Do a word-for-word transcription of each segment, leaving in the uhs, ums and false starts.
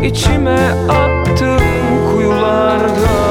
içime attım kuyularda.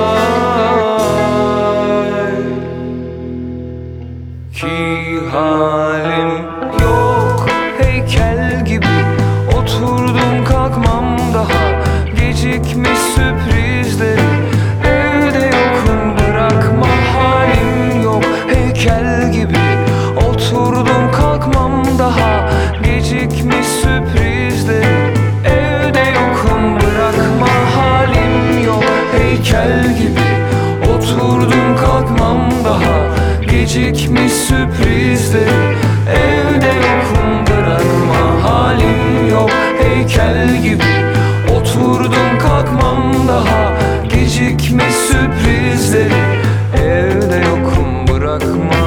Ki halim yok heykel gibi, oturdum kalkmam daha. Gecikmiş sürprizleri, evde yokum bırakma. Halim yok heykel gibi, oturdum kalkmam daha. Gecikmiş sürprizleri, evde yokum bırakma. Halim yok heykel gibi, oturdum kalkmam daha. Gecikmiş sürprizleri, evde yokum bırakma. Halim yok heykel gibi, oturdum kalkmam daha. Gecikmiş sürprizleri, evde yokum bırakma.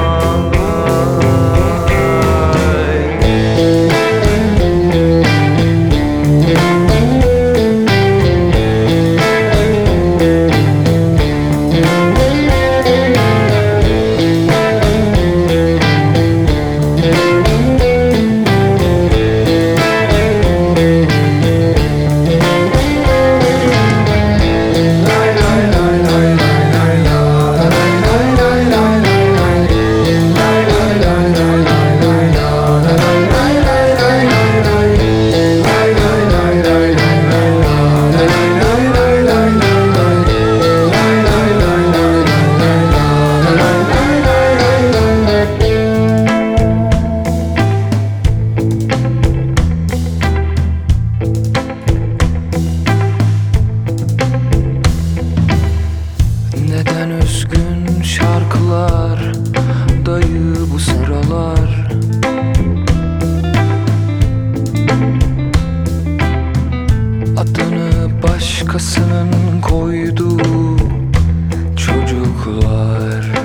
Neden üzgün şarkılar dayı bu sıralar? Adını başkasının koyduğu çocuklar.